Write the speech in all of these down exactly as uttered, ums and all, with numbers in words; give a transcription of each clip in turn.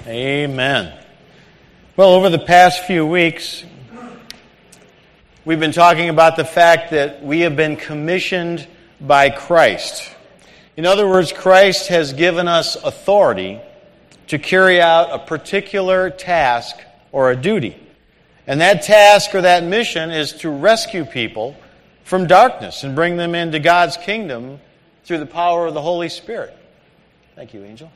Amen. Well, over the past few weeks, we've been talking about the fact that we have been commissioned by Christ. In other words, Christ has given us authority to carry out a particular task or a duty. And that task or that mission is to rescue people from darkness and bring them into God's kingdom through the power of the Holy Spirit. Thank you, Angel.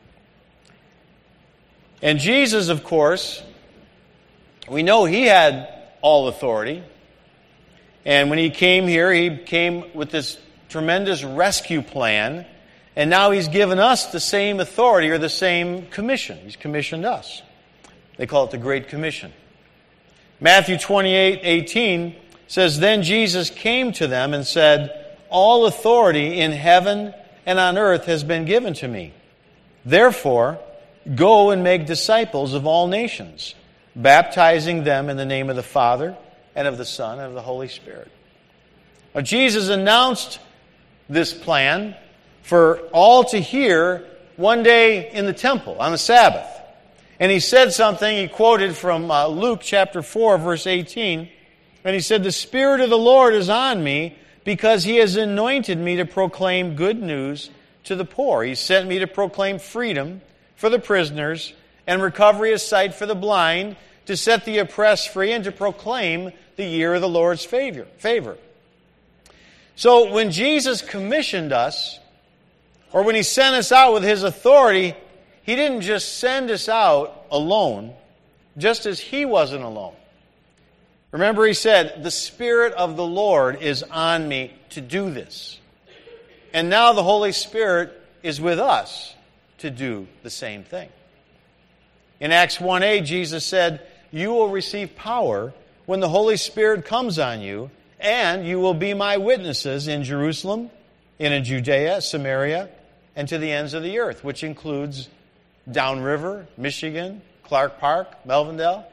And Jesus, of course, we know He had all authority. And when He came here, He came with this tremendous rescue plan. And now He's given us the same authority or the same commission. He's commissioned us. They call it the Great Commission. Matthew twenty-eight eighteen says, "Then Jesus came to them and said, 'All authority in heaven and on earth has been given to me. Therefore, go and make disciples of all nations, baptizing them in the name of the Father and of the Son and of the Holy Spirit.'" Now, Jesus announced this plan for all to hear one day in the temple on the Sabbath. And He said something, He quoted from uh, Luke chapter four, verse eighteen, and He said, "The Spirit of the Lord is on me because He has anointed me to proclaim good news to the poor. He sent me to proclaim freedom for the prisoners, and recovery of sight for the blind, to set the oppressed free, and to proclaim the year of the Lord's favor. favor. So when Jesus commissioned us, or when He sent us out with His authority, He didn't just send us out alone, just as He wasn't alone. Remember, He said, "The Spirit of the Lord is on me to do this." And now the Holy Spirit is with us to do the same thing. In Acts one eight, Jesus said, "You will receive power when the Holy Spirit comes on you, and you will be my witnesses in Jerusalem, and in Judea, Samaria, and to the ends of the earth," which includes downriver, Michigan, Clark Park, Melvindale,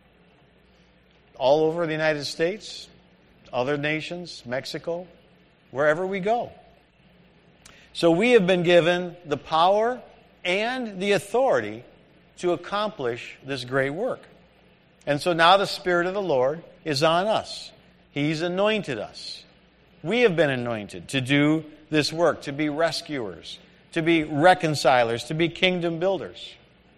all over the United States, other nations, Mexico, wherever we go. So we have been given the power and the authority to accomplish this great work. And so now the Spirit of the Lord is on us. He's anointed us. We have been anointed to do this work, to be rescuers, to be reconcilers, to be kingdom builders.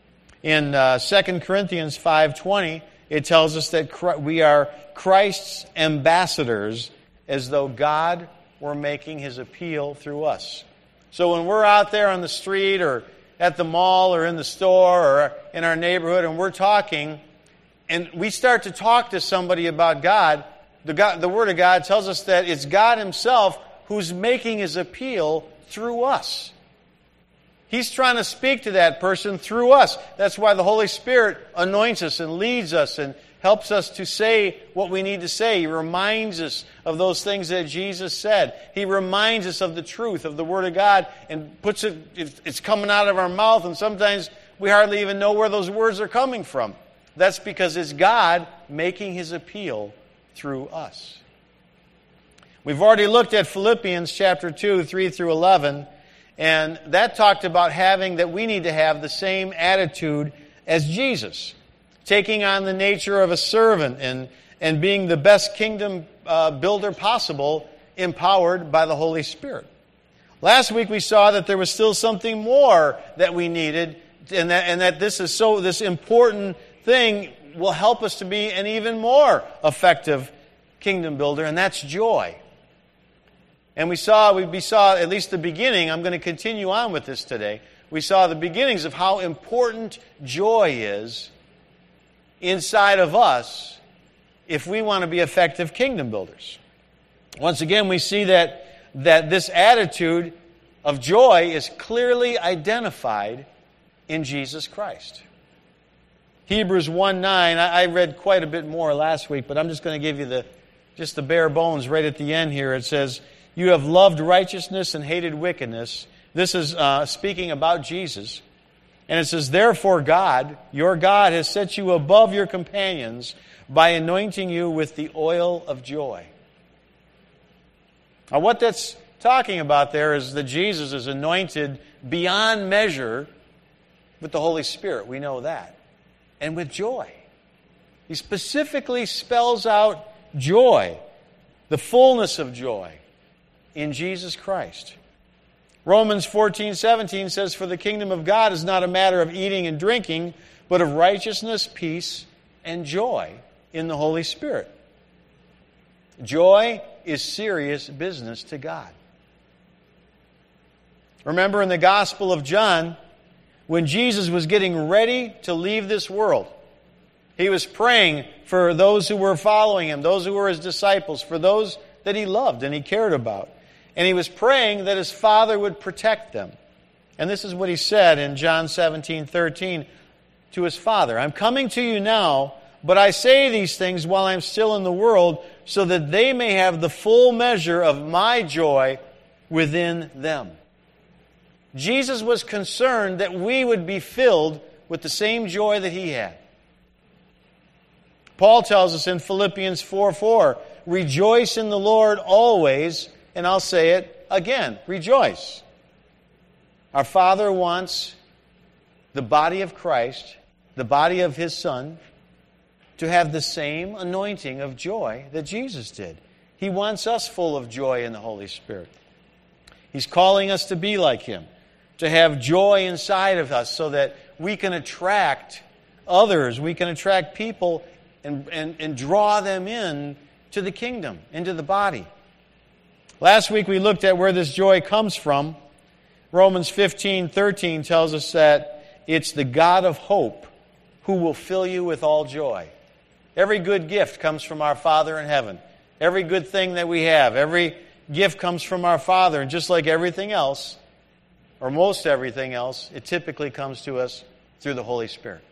In uh, Second Corinthians five twenty, it tells us that we are Christ's ambassadors, as though God were making His appeal through us. So when we're out there on the street or at the mall or in the store or in our neighborhood and we're talking and we start to talk to somebody about God, the, God, the Word of God tells us that it's God Himself who's making His appeal through us. He's trying to speak to that person through us. That's why the Holy Spirit anoints us and leads us and helps us to say what we need to say. He reminds us of those things that Jesus said. He reminds us of the truth of the Word of God and puts it, it's coming out of our mouth, and sometimes we hardly even know where those words are coming from. That's because it's God making His appeal through us. We've already looked at Philippians chapter two, three through eleven, and that talked about having, that we need to have the same attitude as Jesus, taking on the nature of a servant and, and being the best kingdom uh, builder possible, empowered by the Holy Spirit. Last week we saw that there was still something more that we needed, and that, and that this is so this important thing will help us to be an even more effective kingdom builder, and that's joy. And we saw, we saw at least the beginning. I'm going to continue on with this today. We saw the beginnings of how important joy is inside of us if we want to be effective kingdom builders. Once again, we see that, that this attitude of joy is clearly identified in Jesus Christ. Hebrews one nine, I read quite a bit more last week, but I'm just going to give you the just the bare bones right at the end here. It says, "You have loved righteousness and hated wickedness." This is uh, speaking about Jesus. And it says, "Therefore God, your God, has set you above your companions by anointing you with the oil of joy." Now what that's talking about there is that Jesus is anointed beyond measure with the Holy Spirit. We know that. And with joy. He specifically spells out joy, the fullness of joy in Jesus Christ. Romans fourteen seventeen says, "For the kingdom of God is not a matter of eating and drinking, but of righteousness, peace, and joy in the Holy Spirit." Joy is serious business to God. Remember in the Gospel of John, when Jesus was getting ready to leave this world, He was praying for those who were following Him, those who were His disciples, for those that He loved and He cared about. And He was praying that His Father would protect them. And this is what He said in John seventeen thirteen to His Father, "I'm coming to you now, but I say these things while I'm still in the world, so that they may have the full measure of my joy within them." Jesus was concerned that we would be filled with the same joy that He had. Paul tells us in Philippians four four, "Rejoice in the Lord always," and I'll say it again, rejoice. Our Father wants the body of Christ, the body of His Son, to have the same anointing of joy that Jesus did. He wants us full of joy in the Holy Spirit. He's calling us to be like Him, to have joy inside of us so that we can attract others, we can attract people and, and, and draw them in to the kingdom, into the body. Last week we looked at where this joy comes from. Romans fifteen thirteen tells us that it's the God of hope who will fill you with all joy. Every good gift comes from our Father in heaven. Every good thing that we have, every gift comes from our Father. And just like everything else, or most everything else, it typically comes to us through the Holy Spirit.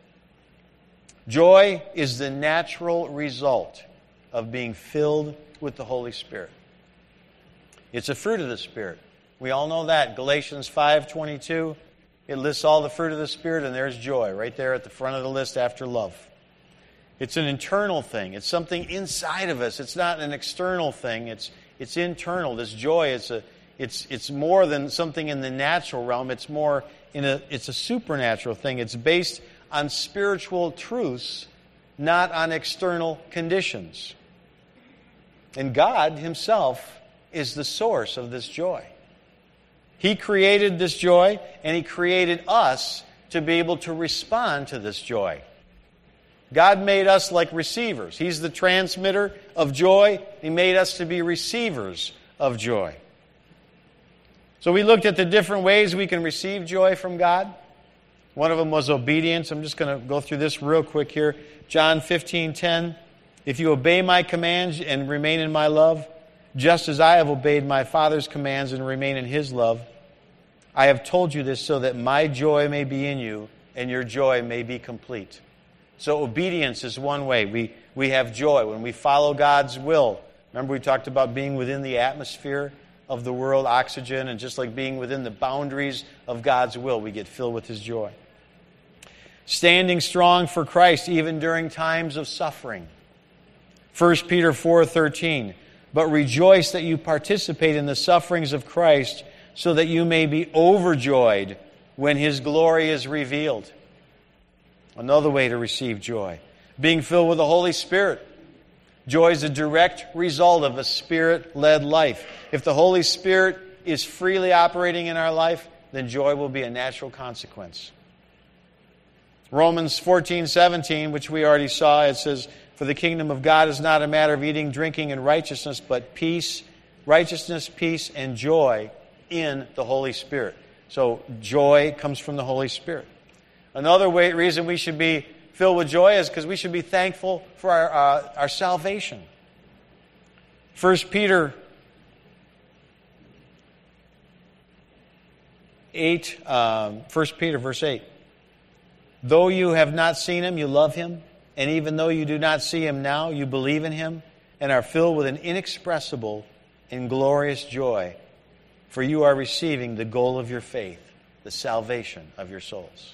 Joy is the natural result of being filled with the Holy Spirit. It's a fruit of the Spirit. We all know that. Galatians five twenty-two, it lists all the fruit of the Spirit, and there's joy right there at the front of the list after love. It's an internal thing. It's something inside of us. It's not an external thing. It's it's internal. This joy, it's a it's it's more than something in the natural realm. It's more in a it's a supernatural thing. It's based on spiritual truths, not on external conditions. And God Himself is the source of this joy. He created this joy, and He created us to be able to respond to this joy. God made us like receivers. He's the transmitter of joy. He made us to be receivers of joy. So we looked at the different ways we can receive joy from God. One of them was obedience. I'm just going to go through this real quick here. John fifteen ten, "If you obey my commands and remain in my love, just as I have obeyed my Father's commands and remain in His love, I have told you this so that my joy may be in you and your joy may be complete." So obedience is one way. We, we have joy when we follow God's will. Remember we talked about being within the atmosphere of the world, oxygen, and just like being within the boundaries of God's will, we get filled with His joy. Standing strong for Christ even during times of suffering. First Peter four thirteen, "But rejoice that you participate in the sufferings of Christ, so that you may be overjoyed when His glory is revealed." Another way to receive joy. Being filled with the Holy Spirit. Joy is a direct result of a Spirit-led life. If the Holy Spirit is freely operating in our life, then joy will be a natural consequence. Romans fourteen seventeen, which we already saw, it says, "For the kingdom of God is not a matter of eating, drinking, and righteousness, but peace, righteousness, peace, and joy in the Holy Spirit." So joy comes from the Holy Spirit. Another way, reason we should be filled with joy is because we should be thankful for our, uh, our salvation. First Peter eight, um, First Peter verse eight. "Though you have not seen Him, you love Him. And even though you do not see Him now, you believe in Him and are filled with an inexpressible and glorious joy. For you are receiving the goal of your faith, the salvation of your souls."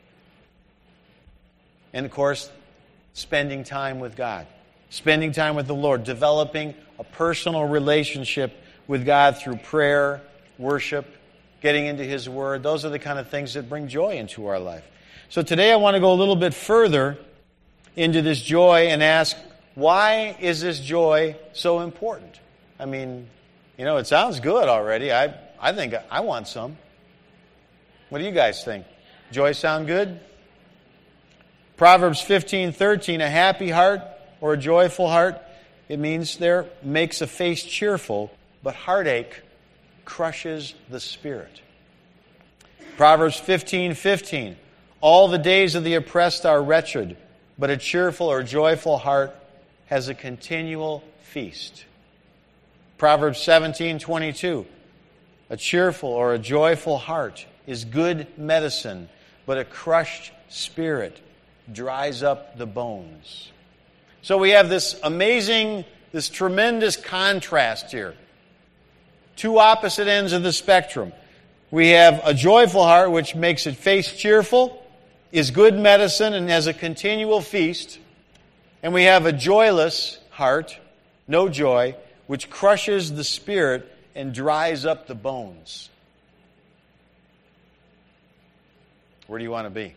And of course, spending time with God. Spending time with the Lord. Developing a personal relationship with God through prayer, worship, getting into His Word. Those are the kind of things that bring joy into our life. So today I want to go a little bit further into this joy and ask, why is this joy so important? I mean, you know, it sounds good already. I, I think I want some. What do you guys think? Joy sound good? Proverbs fifteen thirteen, a happy heart or a joyful heart, it means there makes a face cheerful, but heartache crushes the spirit. Proverbs fifteen fifteen, all the days of the oppressed are wretched, but a cheerful or joyful heart has a continual feast. Proverbs seventeen twenty-two, a cheerful or a joyful heart is good medicine, but a crushed spirit dries up the bones. So we have this amazing, this tremendous contrast here. Two opposite ends of the spectrum. We have a joyful heart, which makes it face cheerful, is good medicine, and has a continual feast. And we have a joyless heart, no joy, which crushes the spirit and dries up the bones. Where do you want to be?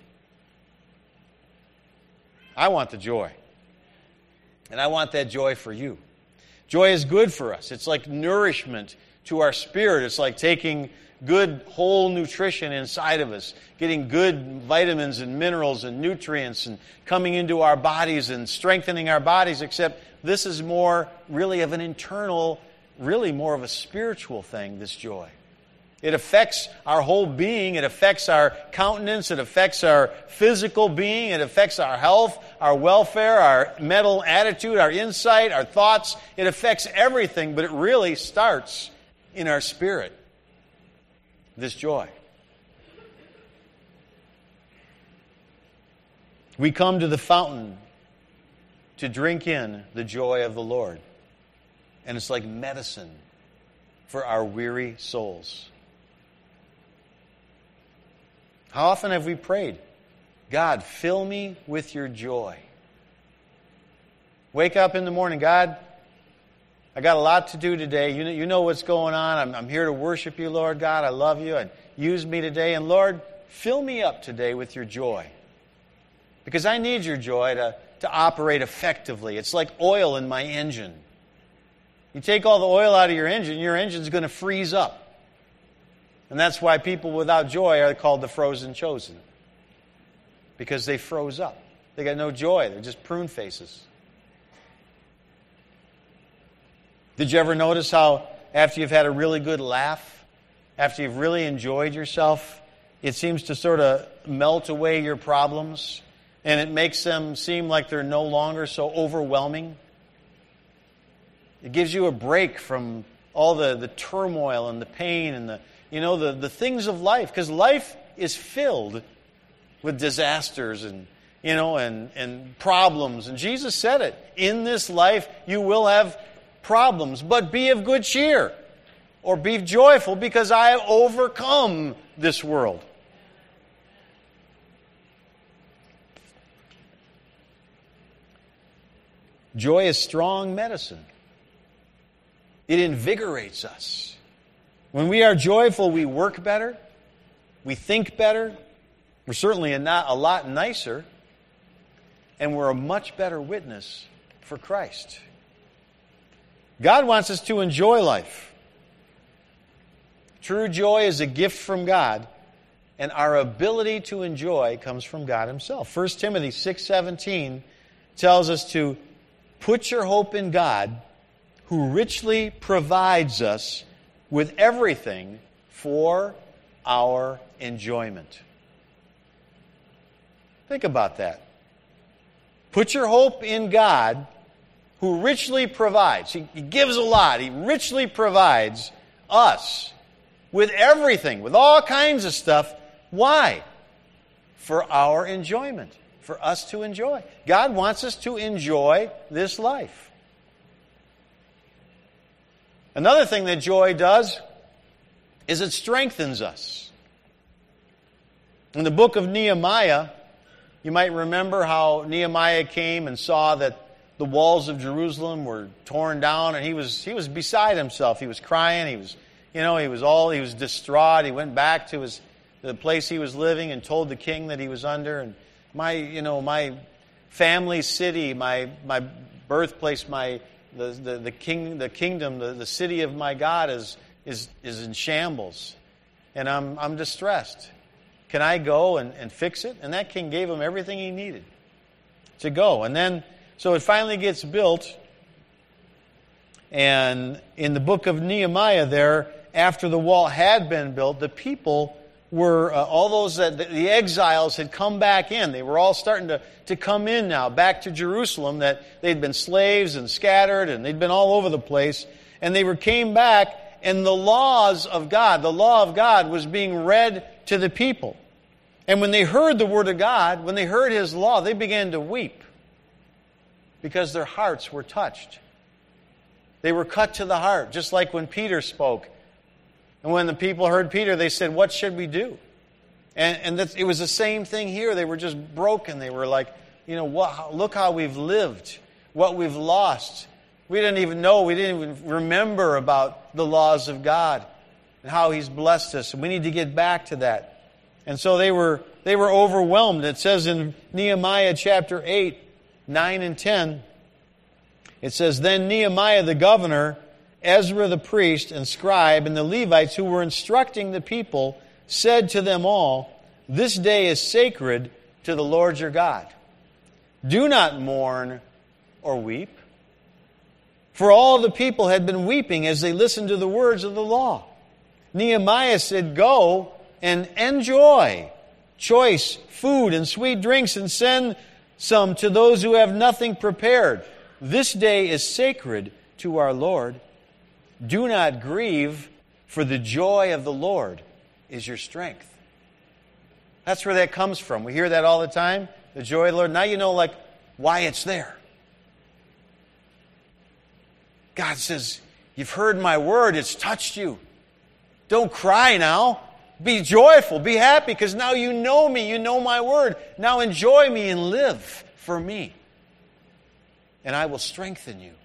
I want the joy. And I want that joy for you. Joy is good for us. It's like nourishment to our spirit. It's like taking good whole nutrition inside of us, getting good vitamins and minerals and nutrients and coming into our bodies and strengthening our bodies, except this is more really of an internal, really more of a spiritual thing, this joy. It affects our whole being. It affects our countenance. It affects our physical being. It affects our health, our welfare, our mental attitude, our insight, our thoughts. It affects everything, but it really starts in our spirit, this joy. We come to the fountain to drink in the joy of the Lord. And it's like medicine for our weary souls. How often have we prayed, God, fill me with your joy? Wake up in the morning, God, I got a lot to do today. You know, you know what's going on. I'm, I'm here to worship you, Lord God. I love you. And use me today. And Lord, fill me up today with your joy. Because I need your joy to, to operate effectively. It's like oil in my engine. You take all the oil out of your engine, your engine's going to freeze up. And that's why people without joy are called the frozen chosen. Because they froze up. They got no joy. They're just prune faces. Did you ever notice how after you've had a really good laugh, after you've really enjoyed yourself, it seems to sort of melt away your problems and it makes them seem like they're no longer so overwhelming? It gives you a break from all the, the turmoil and the pain and the You know, the, the things of life, because life is filled with disasters and, you know, and, and problems. And Jesus said it. In this life, you will have problems, but be of good cheer or be joyful because I have overcome this world. Joy is strong medicine. It invigorates us. When we are joyful, we work better, we think better, we're certainly a, not, a lot nicer, and we're a much better witness for Christ. God wants us to enjoy life. True joy is a gift from God, and our ability to enjoy comes from God Himself. First Timothy six seventeen tells us to put your hope in God, who richly provides us with everything for our enjoyment. Think about that. Put your hope in God, who richly provides. He, he gives a lot. He richly provides us with everything, with all kinds of stuff. Why? For our enjoyment. For us to enjoy. God wants us to enjoy this life. Another thing that joy does is it strengthens us. In the book of Nehemiah, you might remember how Nehemiah came and saw that the walls of Jerusalem were torn down, and he was he was beside himself. He was crying. He was, you know, he was all he was distraught. He went back to his the place he was living and told the king that he was under. And my, you know, my family city, my my birthplace, my the the, the king, the kingdom, the, the city of my God is is is in shambles, and I'm I'm distressed. Can I go and, and fix it? And that king gave him everything he needed to go. And then, so it finally gets built. And in the book of Nehemiah there, after the wall had been built, the people were, uh, all those that the exiles had come back in. They were all starting to, to come in now, back to Jerusalem, that they'd been slaves and scattered, and they'd been all over the place. And they were came back, and the laws of God, the law of God was being read to the people. And when they heard the word of God, when they heard His law, they began to weep because their hearts were touched. They were cut to the heart, just like when Peter spoke. And when the people heard Peter, they said, "What should we do?" And, and that's, it was the same thing here. They were just broken. They were like, you know, what, look how we've lived, what we've lost. We didn't even know, we didn't even remember about the laws of God and how He's blessed us. And we need to get back to that. And so they were they were overwhelmed. It says in Nehemiah chapter eight, nine and ten, it says, "Then Nehemiah the governor, Ezra the priest and scribe, and the Levites who were instructing the people said to them all, 'This day is sacred to the Lord your God. Do not mourn or weep.' For all the people had been weeping as they listened to the words of the law. Nehemiah said, 'Go and enjoy choice food and sweet drinks, and send some to those who have nothing prepared. This day is sacred to our Lord. Do not grieve, for the joy of the Lord is your strength.'" That's where that comes from. We hear that all the time, the joy of the Lord. Now you know like why it's there. God says, "You've heard my word, it's touched you. Don't cry now. Be joyful, be happy, because now you know me, you know my word. Now enjoy me and live for me. And I will strengthen you."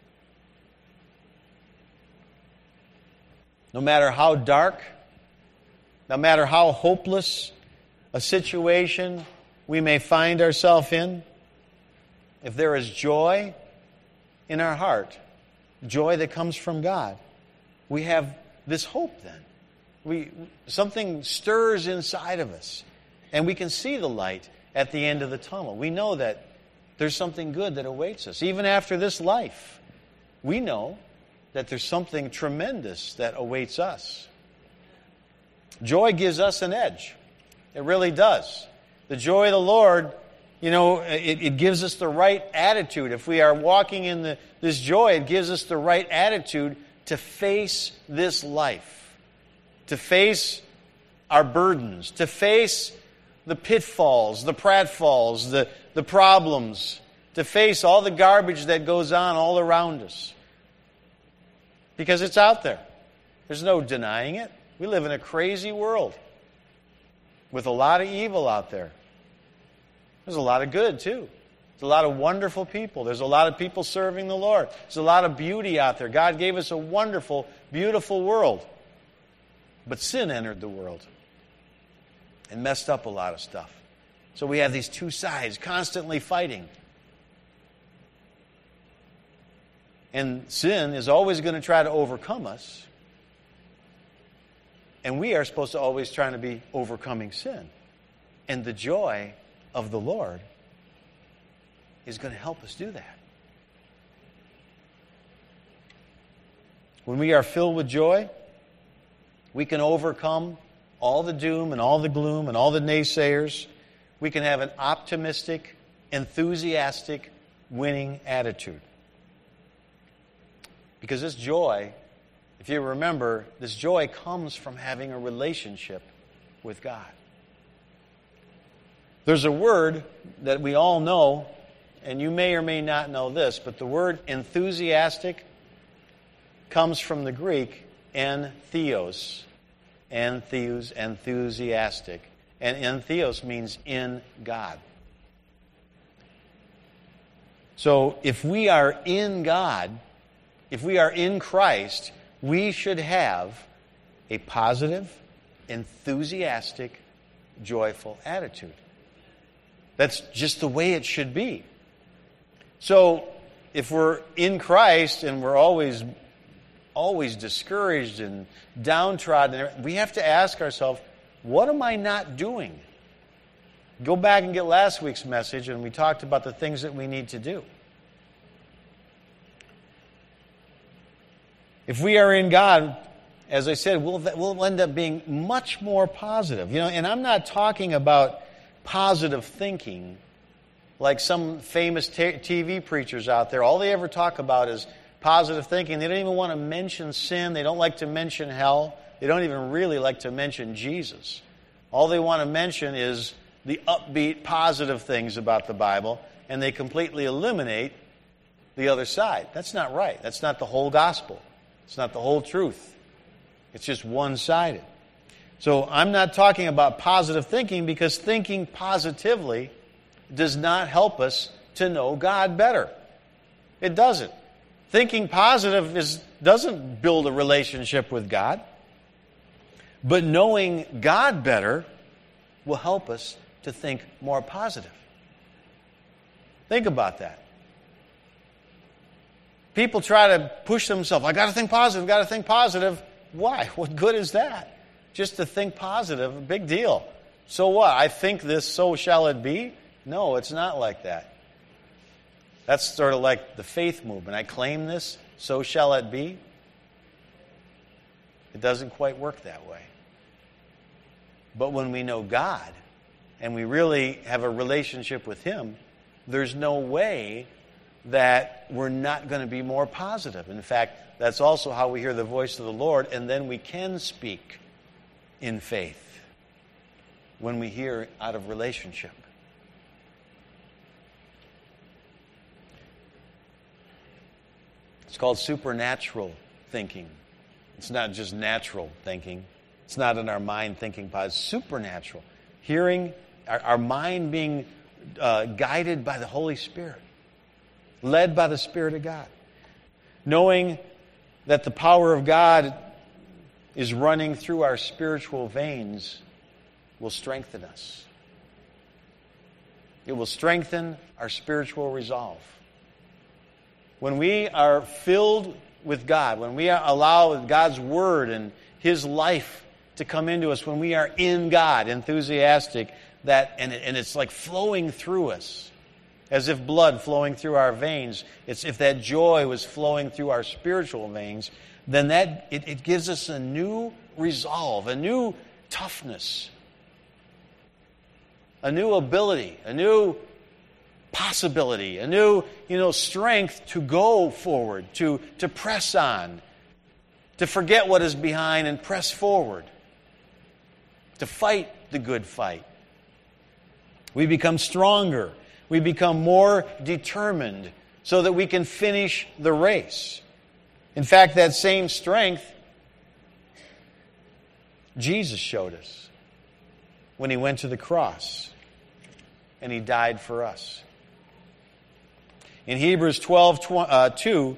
No matter how dark, no matter how hopeless a situation we may find ourselves in, if there is joy in our heart, joy that comes from God, we have this hope then. We, something stirs inside of us, and we can see the light at the end of the tunnel. We know that there's something good that awaits us. Even after this life, we know that there's something tremendous that awaits us. Joy gives us an edge. It really does. The joy of the Lord, you know, it, it gives us the right attitude. If we are walking in the, this joy, it gives us the right attitude to face this life. To face our burdens, to face the pitfalls, the pratfalls, the, the problems, to face all the garbage that goes on all around us. Because it's out there. There's no denying it. We live in a crazy world with a lot of evil out there. There's a lot of good, too. There's a lot of wonderful people. There's a lot of people serving the Lord. There's a lot of beauty out there. God gave us a wonderful, beautiful world. But sin entered the world and messed up a lot of stuff. So we have these two sides constantly fighting. And sin is always going to try to overcome us. And we are supposed to always try to be overcoming sin. And the joy of the Lord is going to help us do that. When we are filled with joy, we can overcome all the doom and all the gloom and all the naysayers. We can have an optimistic, enthusiastic, winning attitude. Because this joy, if you remember, this joy comes from having a relationship with God. There's a word that we all know, and you may or may not know this, but the word enthusiastic comes from the Greek entheos. Entheos, enthusiastic. And entheos means in God. So if we are in God, if we are in Christ, we should have a positive, enthusiastic, joyful attitude. That's just the way it should be. So, if we're in Christ and we're always, always discouraged and downtrodden, we have to ask ourselves, what am I not doing? Go back and get last week's message, and we talked about the things that we need to do. If we are in God, as I said, we'll, we'll end up being much more positive. You know, and I'm not talking about positive thinking like some famous t- TV preachers out there. All they ever talk about is positive thinking. They don't even want to mention sin. They don't like to mention hell. They don't even really like to mention Jesus. All they want to mention is the upbeat, positive things about the Bible, and they completely eliminate the other side. That's not right. That's not the whole gospel. It's not the whole truth. It's just one-sided. So I'm not talking about positive thinking, because thinking positively does not help us to know God better. It doesn't. Thinking positive is, doesn't build a relationship with God. But knowing God better will help us to think more positive. Think about that. People try to push themselves. I got to think positive, got to think positive. Why? What good is that? Just to think positive, a big deal. So what? I think this, so shall it be? No, it's not like that. That's sort of like the faith movement. I claim this, so shall it be. It doesn't quite work that way. But when we know God, and we really have a relationship with Him, there's no way that we're not going to be more positive. In fact, that's also how we hear the voice of the Lord, and then we can speak in faith when we hear out of relationship. It's called supernatural thinking. It's not just natural thinking. It's not in our mind thinking, but it's supernatural. Hearing, our, our mind being uh, guided by the Holy Spirit, led by the Spirit of God. Knowing that the power of God is running through our spiritual veins will strengthen us. It will strengthen our spiritual resolve. When we are filled with God, when we allow God's Word and His life to come into us, when we are in God, enthusiastic, that and, and it's like flowing through us, as if blood flowing through our veins, it's if that joy was flowing through our spiritual veins, then that it, it gives us a new resolve, a new toughness, a new ability, a new possibility, a new, you know, strength to go forward, to, to press on, to forget what is behind and press forward, to fight the good fight. We become stronger. We become more determined so that we can finish the race. In fact, that same strength Jesus showed us when He went to the cross and He died for us. In Hebrews twelve two,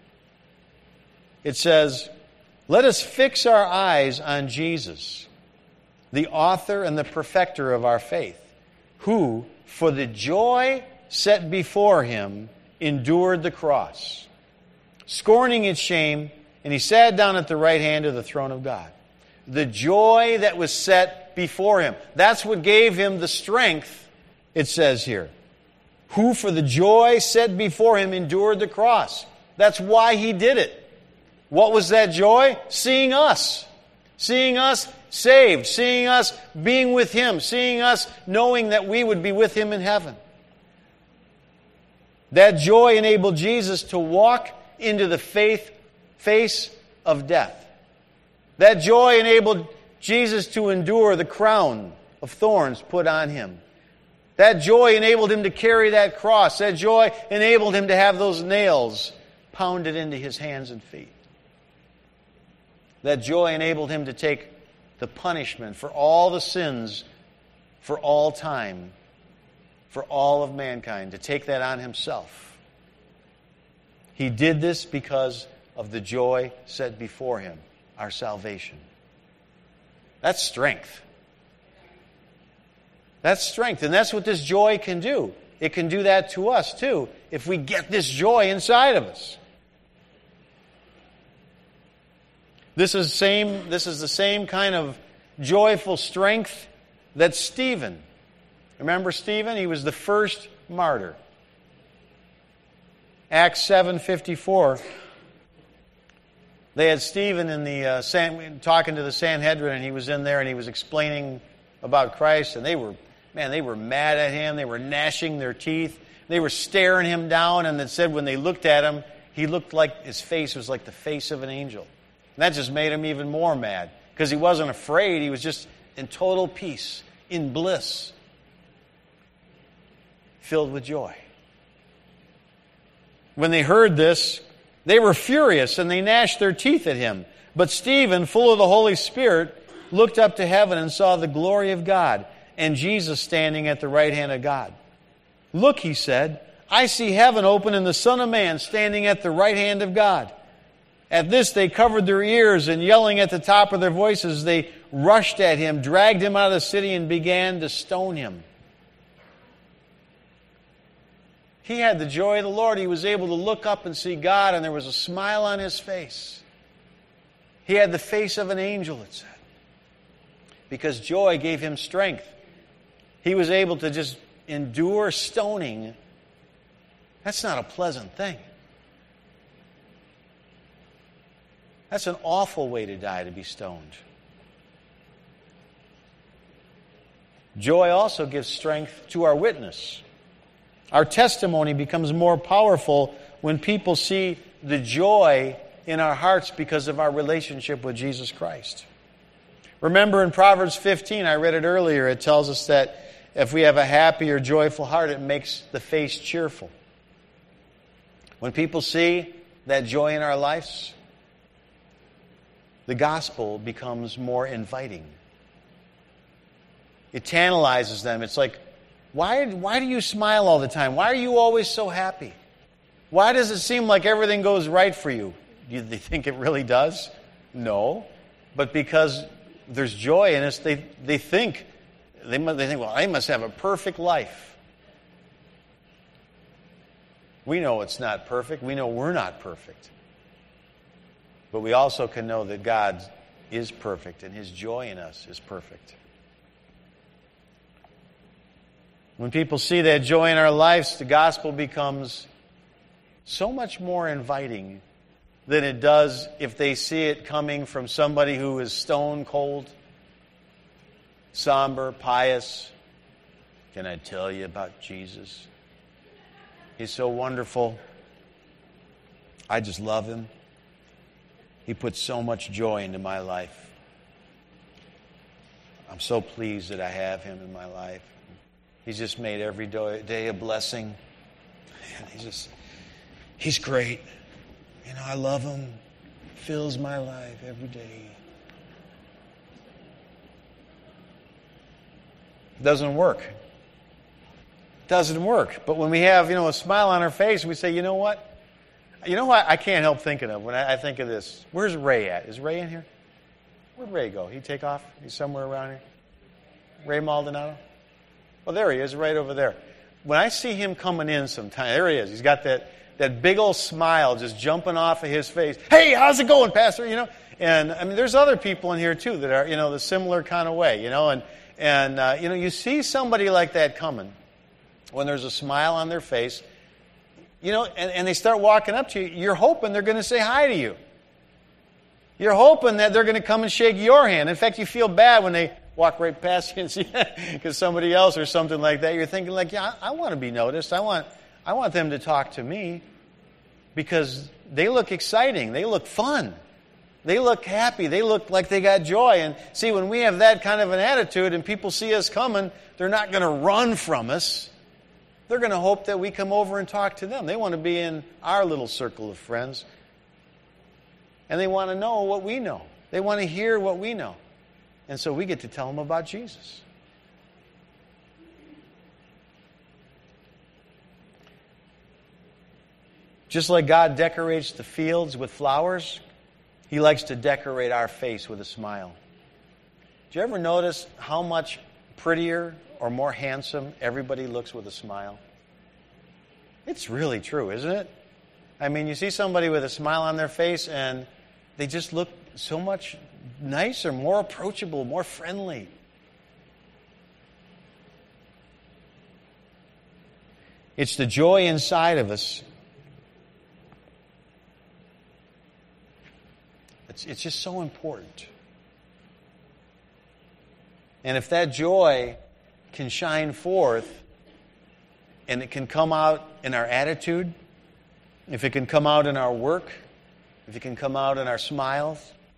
it says, "Let us fix our eyes on Jesus, the author and the perfecter of our faith, who, for the joy set before Him, endured the cross, scorning its shame, and He sat down at the right hand of the throne of God." The joy that was set before Him. That's what gave Him the strength, it says here. Who, for the joy set before Him, endured the cross. That's why He did it. What was that joy? Seeing us. Seeing us saved. Seeing us being with Him. Seeing us knowing that we would be with Him in heaven. That joy enabled Jesus to walk into the faith, face of death. That joy enabled Jesus to endure the crown of thorns put on Him. That joy enabled Him to carry that cross. That joy enabled Him to have those nails pounded into His hands and feet. That joy enabled Him to take the punishment for all the sins for all time, for all of mankind, to take that on Himself. He did this because of the joy set before Him, our salvation. That's strength. That's strength. And that's what this joy can do. It can do that to us too, if we get this joy inside of us. This is same, this is the same kind of joyful strength that Stephen. Remember Stephen? He was the first martyr. Acts seven fifty-four. They had Stephen in the uh, San, talking to the Sanhedrin, and he was in there and he was explaining about Christ, and they were, man, they were mad at him. They were gnashing their teeth. They were staring him down, and it said when they looked at him, he looked like his face was like the face of an angel. And that just made him even more mad because he wasn't afraid. He was just in total peace, in bliss, filled with joy. When they heard this, they were furious and they gnashed their teeth at him. But Stephen, full of the Holy Spirit, looked up to heaven and saw the glory of God and Jesus standing at the right hand of God. Look, he said, I see heaven open and the Son of Man standing at the right hand of God. At this they covered their ears, and yelling at the top of their voices, they rushed at him, dragged him out of the city, and began to stone him. He had the joy of the Lord. He was able to look up and see God, and there was a smile on his face. He had the face of an angel, it said, because joy gave him strength. He was able to just endure stoning. That's not a pleasant thing. That's an awful way to die, to be stoned. Joy also gives strength to our witness. Our testimony becomes more powerful when people see the joy in our hearts because of our relationship with Jesus Christ. Remember in Proverbs fifteen, I read it earlier, it tells us that if we have a happy or joyful heart, it makes the face cheerful. When people see that joy in our lives, the gospel becomes more inviting. It tantalizes them. It's like, why, why do you smile all the time? Why are you always so happy? Why does it seem like everything goes right for you? Do they think it really does? No. But because there's joy in us, they, they think, they, they think, well, I must have a perfect life. We know it's not perfect. We know we're not perfect. But we also can know that God is perfect and His joy in us is perfect. When people see that joy in our lives, the gospel becomes so much more inviting than it does if they see it coming from somebody who is stone cold, somber, pious. Can I tell you about Jesus? He's so wonderful. I just love Him. He puts so much joy into my life. I'm so pleased that I have Him in my life. He's just made every day a blessing. And He's just, He's great. You know, I love Him. Fills my life every day. It doesn't work. It doesn't work. But when we have, you know, a smile on our face, we say, you know what? You know what I can't help thinking of when I think of this? Where's Ray at? Is Ray in here? Where'd Ray go? He take off? He's somewhere around here? Ray Maldonado? Oh, there he is, right over there. When I see him coming in sometime, there he is. He's got that, that big old smile just jumping off of his face. Hey, how's it going, Pastor? You know, and I mean, there's other people in here too that are, you know, the similar kind of way, you know, and, and uh, you know, you see somebody like that coming when there's a smile on their face. You know, and, and they start walking up to you, you're hoping they're going to say hi to you. You're hoping that they're going to come and shake your hand. In fact, you feel bad when they walk right past you and see because somebody else or something like that. You're thinking like, yeah, I, I want to be noticed. I want, I want them to talk to me because they look exciting. They look fun. They look happy. They look like they got joy. And see, when we have that kind of an attitude and people see us coming, they're not going to run from us. They're going to hope that we come over and talk to them. They want to be in our little circle of friends. And they want to know what we know. They want to hear what we know. And so we get to tell them about Jesus. Just like God decorates the fields with flowers, He likes to decorate our face with a smile. Do you ever notice how much prettier or more handsome everybody looks with a smile? It's really true, isn't it? I mean, you see somebody with a smile on their face and they just look so much nicer, more approachable, more friendly. It's the joy inside of us. It's, it's just so important. And if that joy can shine forth and it can come out in our attitude, if it can come out in our work, if it can come out in our smiles,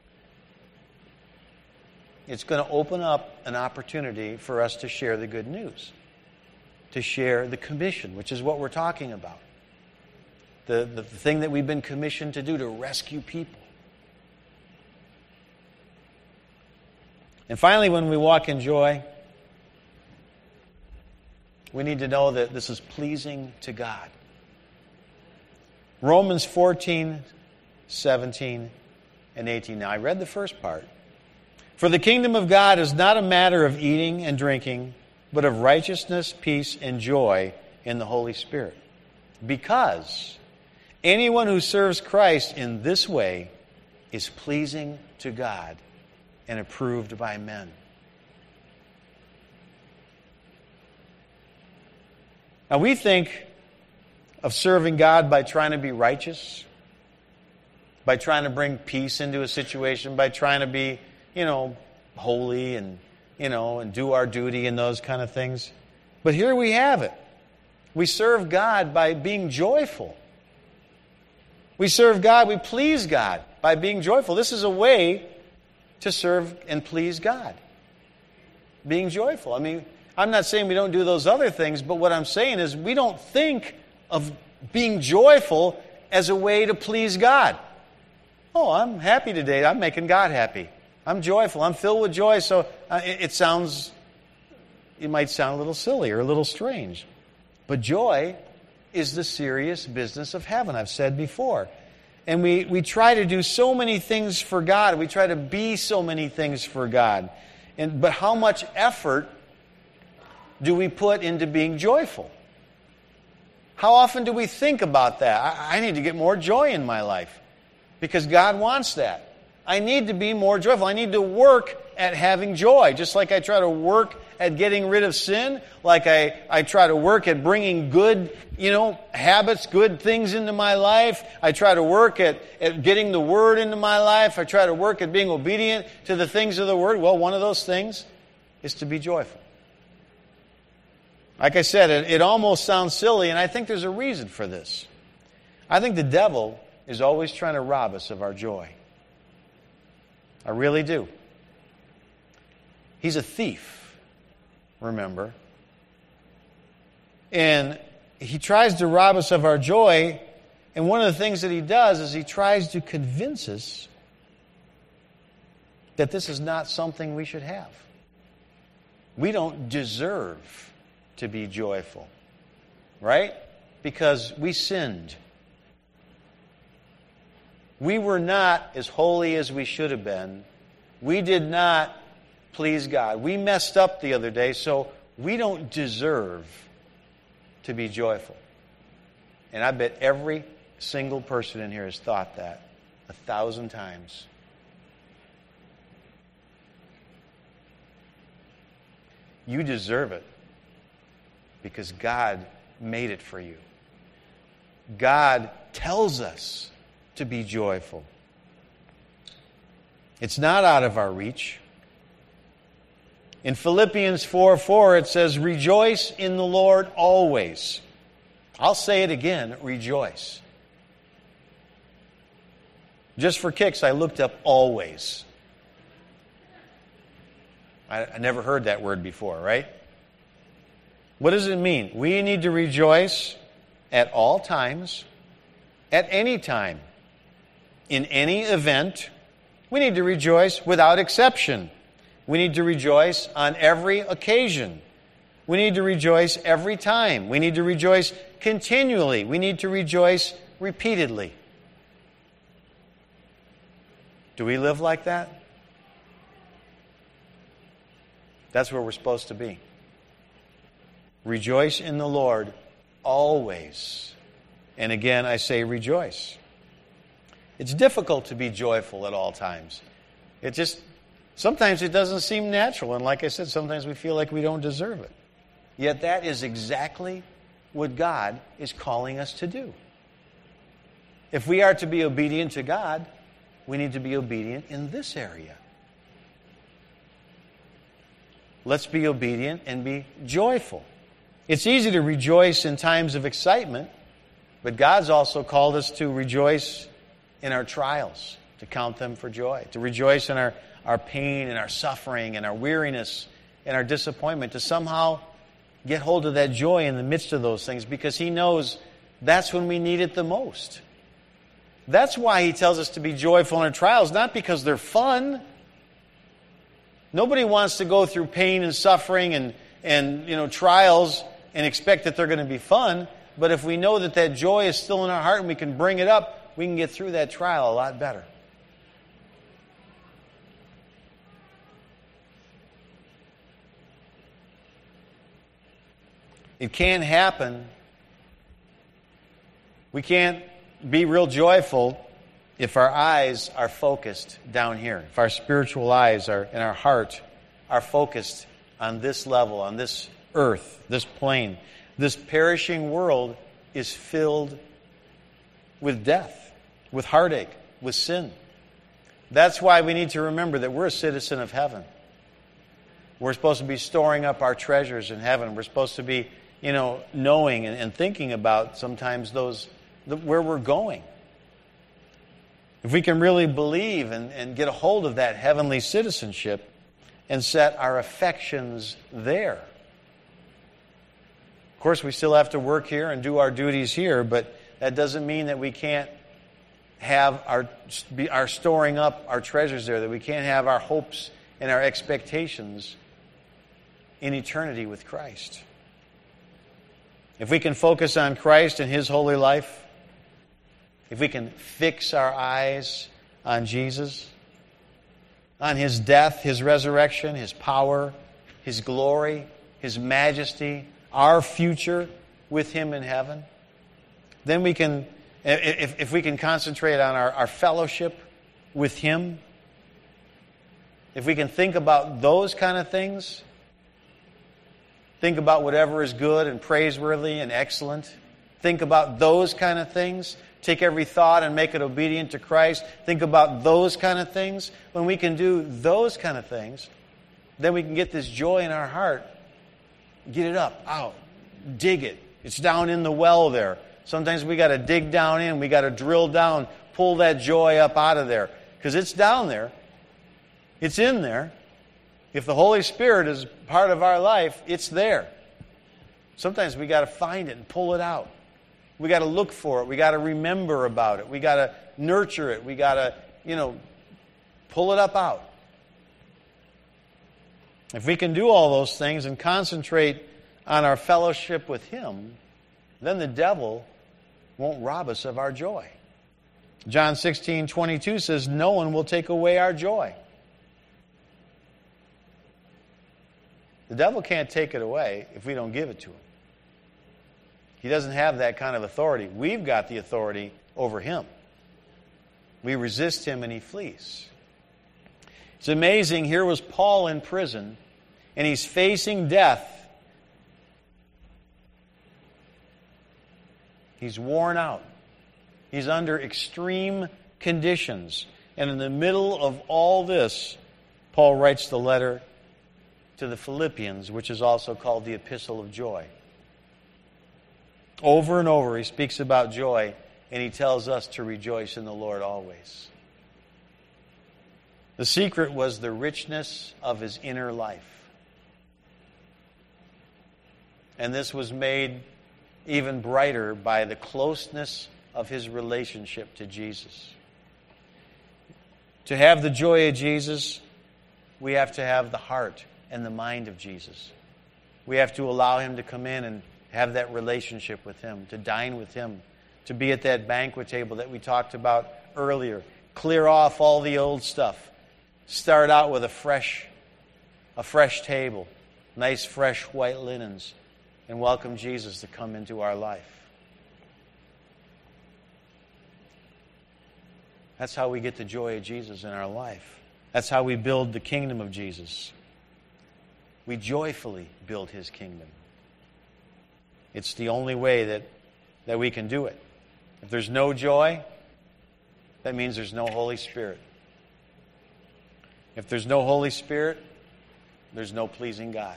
it's going to open up an opportunity for us to share the good news, to share the commission, which is what we're talking about. The, the thing that we've been commissioned to do, to rescue people. And finally, when we walk in joy, we need to know that this is pleasing to God. Romans fourteen, seventeen, and eighteen. Now, I read the first part. For the kingdom of God is not a matter of eating and drinking, but of righteousness, peace, and joy in the Holy Spirit. Because anyone who serves Christ in this way is pleasing to God and approved by men. Now, we think of serving God by trying to be righteous, by trying to bring peace into a situation, by trying to be, you know, holy and, you know, and do our duty and those kind of things. But here we have it. We serve God by being joyful. We serve God, we please God by being joyful. This is a way to serve and please God. Being joyful. I mean, I'm not saying we don't do those other things, but what I'm saying is we don't think of being joyful as a way to please God. Oh, I'm happy today. I'm making God happy. I'm joyful. I'm filled with joy. So uh, it, it sounds, it might sound a little silly or a little strange. But joy is the serious business of heaven, I've said before. And we, we try to do so many things for God. We try to be so many things for God. And but how much effort do we put into being joyful? How often do we think about that? I, I need to get more joy in my life because God wants that. I need to be more joyful. I need to work at having joy, just like I try to work at getting rid of sin, like I, I try to work at bringing good, you know, habits, good things into my life. I try to work at, at getting the Word into my life. I try to work at being obedient to the things of the Word. Well, one of those things is to be joyful. Like I said, it, it almost sounds silly, and I think there's a reason for this. I think the devil is always trying to rob us of our joy. I really do. He's a thief, remember. And he tries to rob us of our joy, and one of the things that he does is he tries to convince us that this is not something we should have. We don't deserve to be joyful, right? Because we sinned. We were not as holy as we should have been. We did not please God. We messed up the other day, so we don't deserve to be joyful. And I bet every single person in here has thought that a thousand times. You deserve it because God made it for you. God tells us to be joyful. It's not out of our reach. In Philippians four four it says, rejoice in the Lord always. I'll say it again, rejoice. Just for kicks, I looked up always. I, I never heard that word before, right? What does it mean? We need to rejoice at all times, at any time, in any event. We need to rejoice without exception. We need to rejoice on every occasion. We need to rejoice every time. We need to rejoice continually. We need to rejoice repeatedly. Do we live like that? That's where we're supposed to be. Rejoice in the Lord always. And again, I say rejoice. It's difficult to be joyful at all times. It just, sometimes it doesn't seem natural. And like I said, sometimes we feel like we don't deserve it. Yet that is exactly what God is calling us to do. If we are to be obedient to God, we need to be obedient in this area. Let's be obedient and be joyful. It's easy to rejoice in times of excitement, but God's also called us to rejoice in our trials, to count them for joy, to rejoice in our, our pain and our suffering and our weariness and our disappointment, to somehow get hold of that joy in the midst of those things, because He knows that's when we need it the most. That's why He tells us to be joyful in our trials, not because they're fun. Nobody wants to go through pain and suffering and, and you know, trials and expect that they're going to be fun. But if we know that that joy is still in our heart and we can bring it up, we can get through that trial a lot better. It can't happen. We can't be real joyful if our eyes are focused down here. If our spiritual eyes are and our heart are focused on this level, on this earth, this plane. This perishing world is filled with death, with heartache, with sin. That's why we need to remember that we're a citizen of heaven. We're supposed to be storing up our treasures in heaven. We're supposed to be, you know, knowing and, and thinking about sometimes those the, where we're going. If we can really believe and, and get a hold of that heavenly citizenship and set our affections there. Of course, we still have to work here and do our duties here, but that doesn't mean that we can't have our, be, our storing up our treasures there, that we can't have our hopes and our expectations in eternity with Christ. If we can focus on Christ and His holy life, if we can fix our eyes on Jesus, on His death, His resurrection, His power, His glory, His majesty, our future with Him in heaven, then we can, if, if we can concentrate on our, our fellowship with Him, if we can think about those kind of things, think about whatever is good and praiseworthy and excellent, think about those kind of things, take every thought and make it obedient to Christ, think about those kind of things. When we can do those kind of things, then we can get this joy in our heart. Get it up, out, dig it. It's down in the well there. Sometimes we got to dig down in, we got to drill down, pull that joy up out of there. Because it's down there. It's in there. If the Holy Spirit is part of our life, it's there. Sometimes we got to find it and pull it out. We got to look for it. We got to remember about it. We got to nurture it. We got to, you know, pull it up out. If we can do all those things and concentrate on our fellowship with Him, then the devil won't rob us of our joy. John sixteen twenty-two says, "No one will take away our joy." The devil can't take it away if we don't give it to him. He doesn't have that kind of authority. We've got the authority over him. We resist him and he flees. It's amazing. Here was Paul in prison, and he's facing death. He's worn out. He's under extreme conditions. And in the middle of all this, Paul writes the letter to the Philippians, which is also called the Epistle of Joy. Over and over he speaks about joy, and he tells us to rejoice in the Lord always. The secret was the richness of his inner life. And this was made even brighter by the closeness of his relationship to Jesus. To have the joy of Jesus, we have to have the heart and the mind of Jesus. We have to allow him to come in and have that relationship with him, to dine with him, to be at that banquet table that we talked about earlier. Clear off all the old stuff. Start out with a fresh a fresh table, nice fresh white linens, and welcome Jesus to come into our life. That's how we get the joy of Jesus in our life. That's how we build the kingdom of Jesus. We joyfully build His kingdom. It's the only way that, that we can do it. If there's no joy, that means there's no Holy Spirit. If there's no Holy Spirit, there's no pleasing God.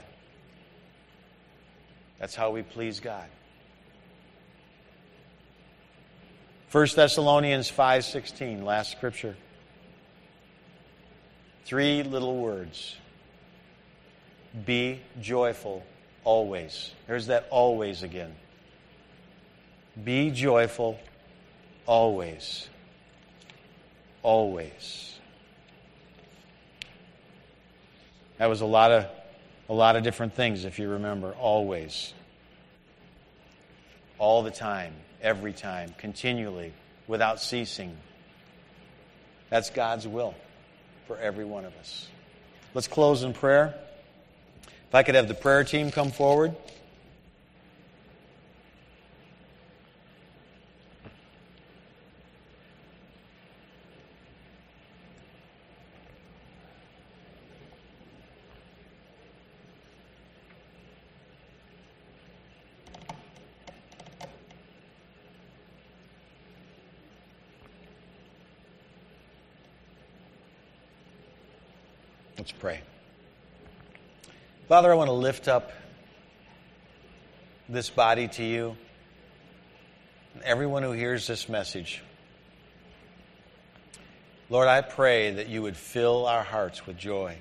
That's how we please God. First Thessalonians five sixteen, last scripture. Three little words. Be joyful always. There's that always again. Be joyful always. Always. That was a lot of a lot of different things, if you remember. Always. All the time. Every time, continually, without ceasing. That's God's will for every one of us. Let's close in prayer. If I could have the prayer team come forward. Let's pray. Father, I want to lift up this body to you and everyone who hears this message. Lord, I pray that you would fill our hearts with joy,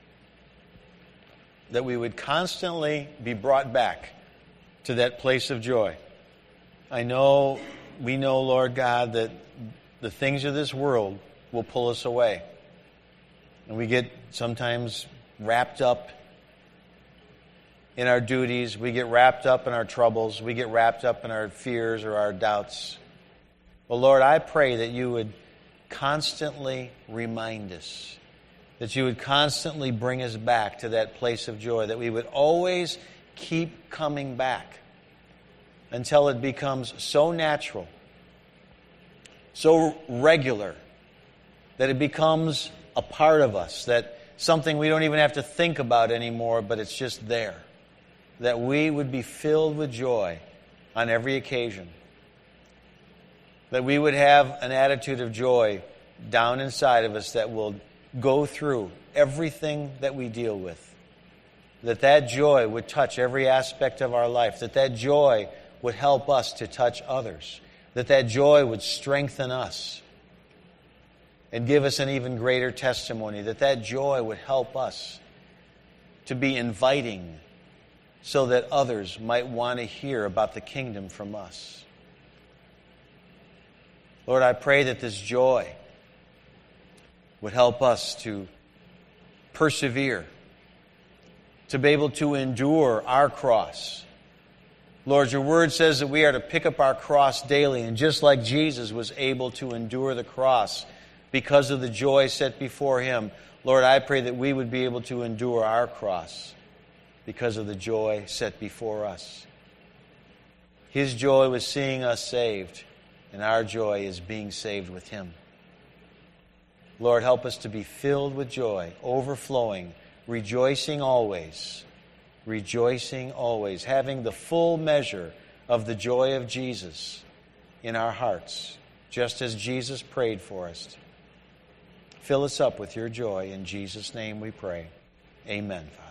that we would constantly be brought back to that place of joy. I know, we know, Lord God, that the things of this world will pull us away. And we get sometimes wrapped up in our duties. We get wrapped up in our troubles. We get wrapped up in our fears or our doubts. Well, Lord, I pray that you would constantly remind us, that you would constantly bring us back to that place of joy, that we would always keep coming back until it becomes so natural, so regular, that it becomes a part of us, that something we don't even have to think about anymore, but it's just there. That we would be filled with joy on every occasion. That we would have an attitude of joy down inside of us that will go through everything that we deal with. That that joy would touch every aspect of our life. That that joy would help us to touch others. That that joy would strengthen us and give us an even greater testimony, that that joy would help us to be inviting so that others might want to hear about the kingdom from us. Lord, I pray that this joy would help us to persevere, to be able to endure our cross. Lord, your word says that we are to pick up our cross daily, and just like Jesus was able to endure the cross because of the joy set before him, Lord, I pray that we would be able to endure our cross because of the joy set before us. His joy was seeing us saved, and our joy is being saved with him. Lord, help us to be filled with joy, overflowing, rejoicing always, rejoicing always, having the full measure of the joy of Jesus in our hearts, just as Jesus prayed for us. Fill us up with your joy. In Jesus' name we pray. Amen, Father.